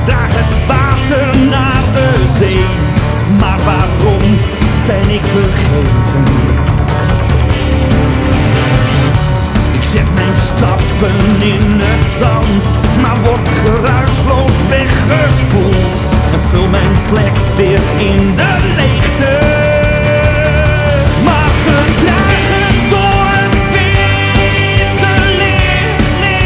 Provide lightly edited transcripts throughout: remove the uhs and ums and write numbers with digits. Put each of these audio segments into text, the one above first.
Draag het water naar de zee, maar waarom ben ik vergeten? Ik zet mijn stappen in het zand, maar word geruisloos weggespoeld en vul mijn plek weer in de leegte. Maar gedragen door het winterlicht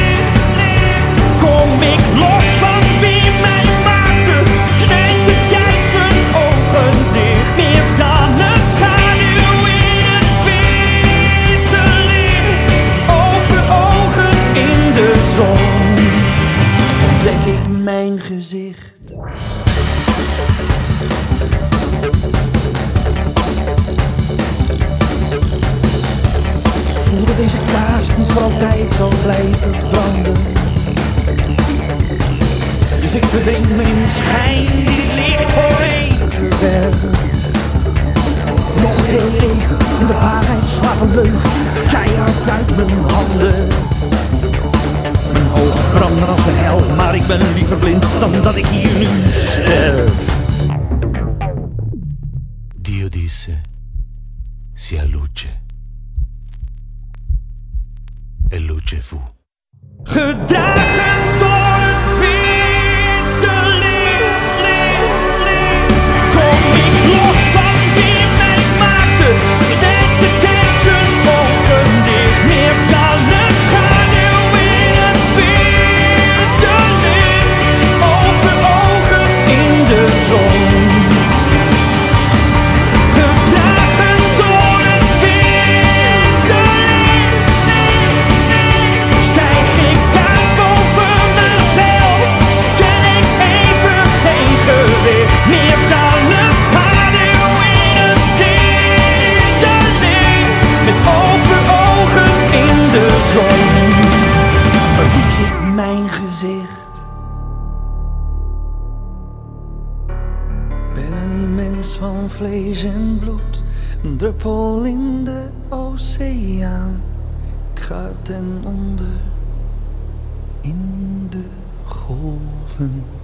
kom ik los van wie mij maakte. Knijpt de tijd zijn ogen dicht, meer dan een schaduw in het winterlicht. Open ogen in de zon, ontdek ik mijn gezicht. Ik voel dat deze kaars niet voor altijd zal blijven branden. Dus ik verdrink me in de schijn die dit licht voor even werpt. Nog heel even en de waarheid slaat een leugen keihard uit mijn handen. Mijn ogen branden als de hel, maar ik ben liever blind dan dat ik hier nu sterf. Dio disse, sia luce. E luce fu. Gedragen door het winterlicht kom ik los van wie mij maakte. Knijp de tijd zijn ogen dicht, meer dan een schaduw in het winterlicht. Open ogen in de zon. Gedragen door het winterlicht stijg ik uit boven mezelf. Ken ik even geen gewicht, meer dan een schaduw in het winterlicht. Met open ogen in de zon verlies ik mijn gezicht. Ben een mens van vlees en bloed, een druppel in de oceaan. Ik ga ten onder in de golven.